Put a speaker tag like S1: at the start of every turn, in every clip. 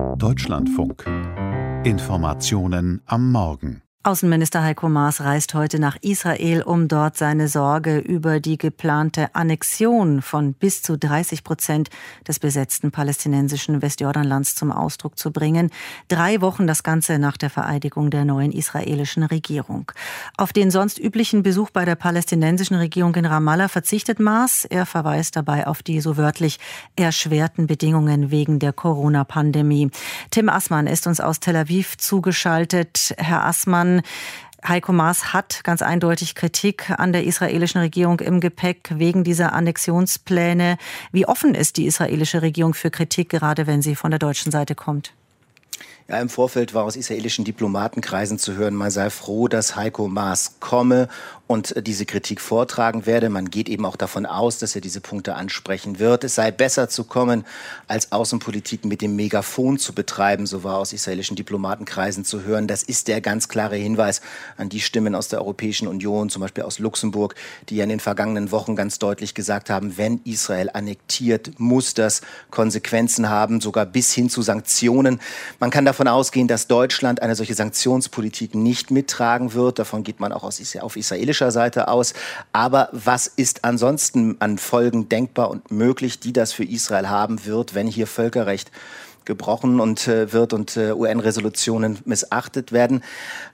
S1: Deutschlandfunk. Informationen am Morgen.
S2: Außenminister Heiko Maas reist heute nach Israel, um dort seine Sorge über die geplante Annexion von bis zu 30% des besetzten palästinensischen Westjordanlands zum Ausdruck zu bringen. 3 Wochen das Ganze nach der Vereidigung der neuen israelischen Regierung. Auf den sonst üblichen Besuch bei der palästinensischen Regierung in Ramallah verzichtet Maas. Er verweist dabei auf die so wörtlich erschwerten Bedingungen wegen der Corona-Pandemie. Tim Assmann ist uns aus Tel Aviv zugeschaltet. Herr Assmann, Heiko Maas hat ganz eindeutig Kritik an der israelischen Regierung im Gepäck wegen dieser Annexionspläne. Wie offen ist die israelische Regierung für Kritik, gerade wenn sie von der deutschen Seite kommt?
S3: Ja, im Vorfeld war aus israelischen Diplomatenkreisen zu hören, man sei froh, dass Heiko Maas komme und diese Kritik vortragen werde. Man geht eben auch davon aus, dass er diese Punkte ansprechen wird. Es sei besser zu kommen, als Außenpolitik mit dem Megafon zu betreiben, so war aus israelischen Diplomatenkreisen zu hören. Das ist der ganz klare Hinweis an die Stimmen aus der Europäischen Union, zum Beispiel aus Luxemburg, die ja in den vergangenen Wochen ganz deutlich gesagt haben, wenn Israel annektiert, muss das Konsequenzen haben, sogar bis hin zu Sanktionen. Man kann davon ausgehen, dass Deutschland eine solche Sanktionspolitik nicht mittragen wird. Davon geht man auch auf israelischer Seite aus. Aber was ist ansonsten an Folgen denkbar und möglich, die das für Israel haben wird, wenn hier Völkerrecht gebrochen wird und UN-Resolutionen missachtet werden?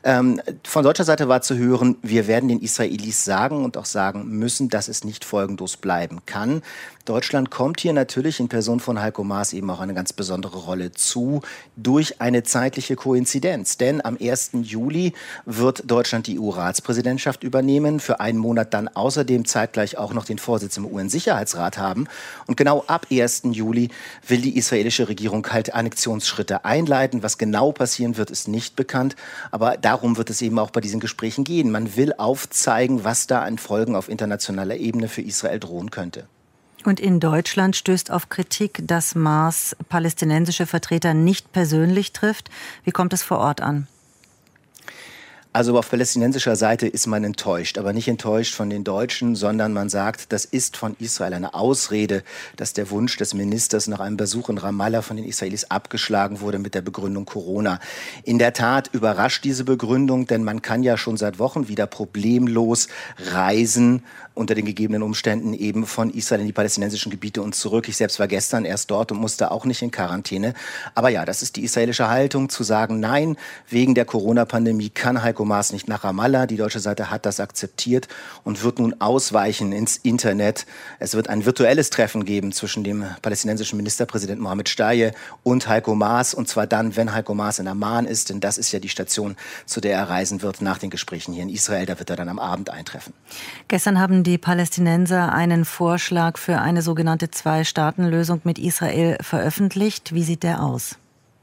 S3: Von deutscher Seite war zu hören, wir werden den Israelis sagen und auch sagen müssen, dass es nicht folgenlos bleiben kann. Deutschland kommt hier natürlich in Person von Heiko Maas eben auch eine ganz besondere Rolle zu, durch eine zeitliche Koinzidenz. Denn am 1. Juli wird Deutschland die EU-Ratspräsidentschaft übernehmen, für einen Monat dann außerdem zeitgleich auch noch den Vorsitz im UN-Sicherheitsrat haben. Und genau ab 1. Juli will die israelische Regierung halt Annexionsschritte einleiten. Was genau passieren wird, ist nicht bekannt. Aber darum wird es eben auch bei diesen Gesprächen gehen. Man will aufzeigen, was da an Folgen auf internationaler Ebene für Israel drohen könnte.
S2: Und in Deutschland stößt auf Kritik, dass Maas palästinensische Vertreter nicht persönlich trifft. Wie kommt es vor Ort an?
S3: Also auf palästinensischer Seite ist man enttäuscht, aber nicht enttäuscht von den Deutschen, sondern man sagt, das ist von Israel eine Ausrede, dass der Wunsch des Ministers nach einem Besuch in Ramallah von den Israelis abgeschlagen wurde mit der Begründung Corona. In der Tat überrascht diese Begründung, denn man kann ja schon seit Wochen wieder problemlos reisen, unter den gegebenen Umständen eben von Israel in die palästinensischen Gebiete und zurück. Ich selbst war gestern erst dort und musste auch nicht in Quarantäne. Aber ja, das ist die israelische Haltung, zu sagen, nein, wegen der Corona-Pandemie kann Heiko Maas nicht nach Ramallah. Die deutsche Seite hat das akzeptiert und wird nun ausweichen ins Internet. Es wird ein virtuelles Treffen geben zwischen dem palästinensischen Ministerpräsidenten Mohammed Shtayyeh und Heiko Maas. Und zwar dann, wenn Heiko Maas in Amman ist, denn das ist ja die Station, zu der er reisen wird nach den Gesprächen hier in Israel. Da wird er dann am Abend eintreffen.
S2: Gestern haben die Palästinenser einen Vorschlag für eine sogenannte Zwei-Staaten-Lösung mit Israel veröffentlicht. Wie sieht der aus?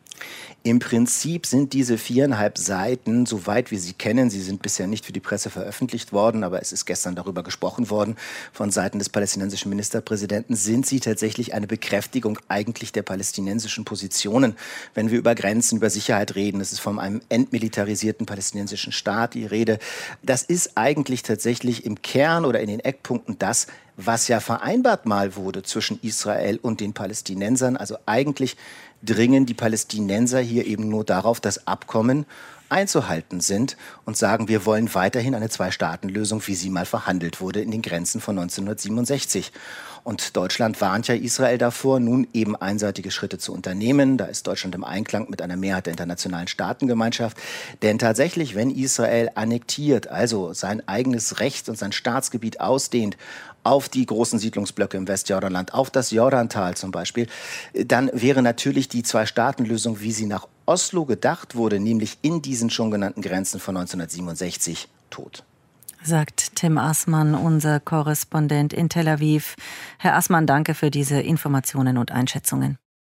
S3: Im Prinzip sind diese 4,5 Seiten, soweit wir sie kennen, sie sind bisher nicht für die Presse veröffentlicht worden, aber es ist gestern darüber gesprochen worden von Seiten des palästinensischen Ministerpräsidenten, sind sie tatsächlich eine Bekräftigung eigentlich der palästinensischen Positionen. Wenn wir über Grenzen, über Sicherheit reden, es ist von einem entmilitarisierten palästinensischen Staat die Rede. Das ist eigentlich tatsächlich im Kern oder in den Eckpunkten das, was ja vereinbart mal wurde zwischen Israel und den Palästinensern. Also eigentlich dringen die Palästinenser hier eben nur darauf, dass Abkommen einzuhalten sind und sagen, wir wollen weiterhin eine Zwei-Staaten-Lösung, wie sie mal verhandelt wurde in den Grenzen von 1967. Und Deutschland warnt ja Israel davor, nun eben einseitige Schritte zu unternehmen. Da ist Deutschland im Einklang mit einer Mehrheit der internationalen Staatengemeinschaft. Denn tatsächlich, wenn Israel annektiert, also sein eigenes Recht und sein Staatsgebiet ausdehnt, auf die großen Siedlungsblöcke im Westjordanland, auf das Jordantal zum Beispiel, dann wäre natürlich die Zwei-Staaten-Lösung, wie sie nach Oslo gedacht wurde, nämlich in diesen schon genannten Grenzen von 1967, tot.
S2: Sagt Tim Assmann, unser Korrespondent in Tel Aviv. Herr Assmann, danke für diese Informationen und Einschätzungen.